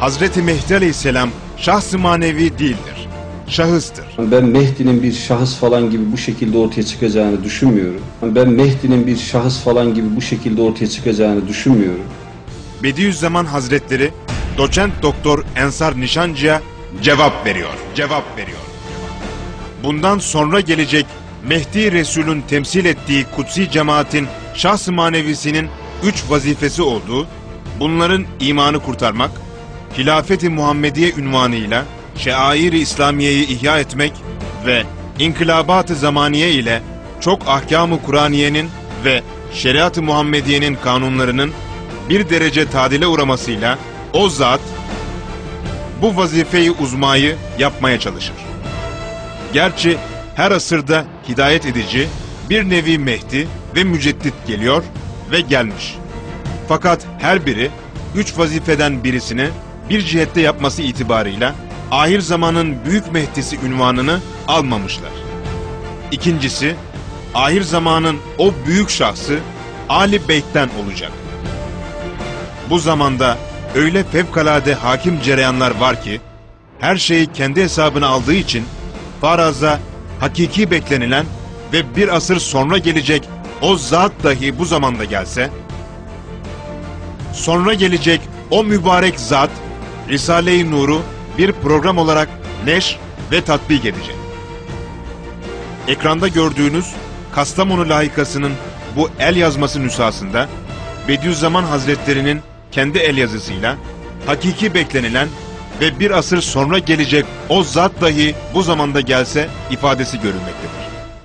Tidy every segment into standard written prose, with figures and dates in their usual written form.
Hazreti Mehdi Aleyhisselam şahs-ı manevi değildir, şahıstır. Ben Mehdi'nin bir şahıs falan gibi bu şekilde ortaya çıkacağını düşünmüyorum. Bediüzzaman Hazretleri Doçent Doktor Ensar Nişancı'ya cevap veriyor. Bundan sonra gelecek Mehdi Resul'ün temsil ettiği kutsi cemaatin şahs-ı manevisinin 3 vazifesi olduğu, bunların imanı kurtarmak, Hilafet-i Muhammediye ünvanıyla şeair-i İslamiye'yi ihya etmek ve inkılabat-ı zamaniye ile çok ahkam-ı Kur'aniye'nin ve şeriat-ı Muhammediye'nin kanunlarının bir derece tadile uğramasıyla o zat bu vazifeyi uzmayı yapmaya çalışır. Gerçi her asırda hidayet edici bir nevi Mehdi ve müceddit geliyor ve gelmiş. Fakat her biri 3 vazifeden birisini bir cihette yapması itibarıyla ahir zamanın büyük Mehdisi ünvanını almamışlar. İkincisi, ahir zamanın o büyük şahsı Ali Beyt'ten olacak. Bu zamanda öyle fevkalade hakim cereyanlar var ki, her şeyi kendi hesabına aldığı için faraza hakiki beklenilen ve bir asır sonra gelecek o zat dahi bu zamanda gelse, sonra gelecek o mübarek zat Risale-i Nur'u bir program olarak neşr ve tatbik edecek. Ekranda gördüğünüz Kastamonu layıkasının bu el yazması nüshasında Bediüzzaman Hazretleri'nin kendi el yazısıyla hakiki beklenilen ve bir asır sonra gelecek o zat dahi bu zamanda gelse ifadesi görülmektedir.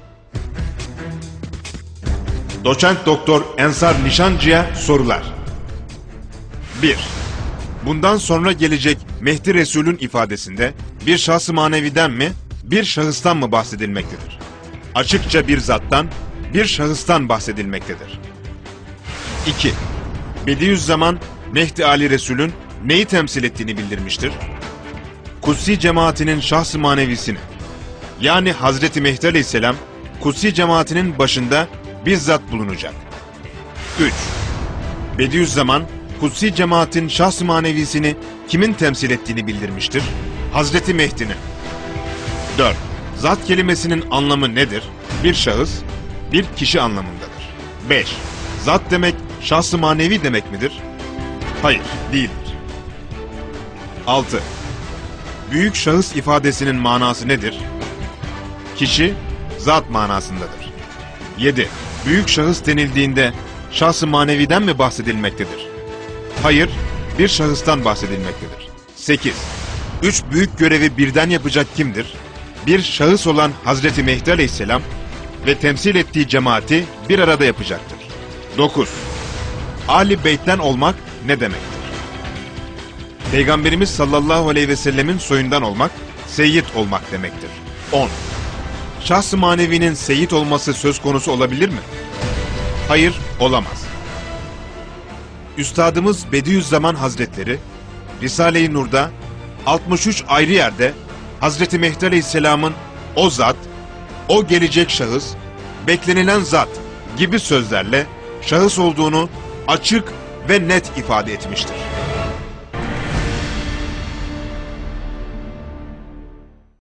Doçent Doktor Ensar Nişancı'ya sorular. 1. Bundan sonra gelecek Mehdi Resul'ün ifadesinde bir şahs-ı maneviden mi, bir şahıstan mı bahsedilmektedir? Açıkça bir zattan, bir şahıstan bahsedilmektedir. 2. Bediüzzaman Mehdi Ali Resul'ün neyi temsil ettiğini bildirmiştir? Kutsi cemaatinin şahs-ı manevisini, yani Hazreti Mehdi Aleyhisselam, Kutsi cemaatinin başında bizzat bulunacak. 3. Bediüzzaman, Kutsi cemaatin şahs-ı manevisini kimin temsil ettiğini bildirmiştir? Hazreti Mehdi'nin. 4. Zat kelimesinin anlamı nedir? Bir şahıs, bir kişi anlamındadır. 5. Zat demek, şahs-ı manevi demek midir? Hayır, değildir. 6. Büyük şahıs ifadesinin manası nedir? Kişi, zat manasındadır. 7. Büyük şahıs denildiğinde şahs-ı maneviden mi bahsedilmektedir? Hayır, bir şahıstan bahsedilmektedir. 8. 3 büyük görevi birden yapacak kimdir? Bir şahıs olan Hazreti Mehdi Aleyhisselam ve temsil ettiği cemaati bir arada yapacaktır. 9. Ali Beyt'ten olmak ne demektir? Peygamberimiz sallallahu aleyhi ve sellemin soyundan olmak, seyyid olmak demektir. 10. Şahs-ı manevinin seyyid olması söz konusu olabilir mi? Hayır, olamaz. Üstadımız Bediüzzaman Hazretleri, Risale-i Nur'da 63 ayrı yerde Hazreti Mehdi Aleyhisselam'ın o zat, o gelecek şahıs, beklenilen zat gibi sözlerle şahıs olduğunu açık ve net ifade etmiştir.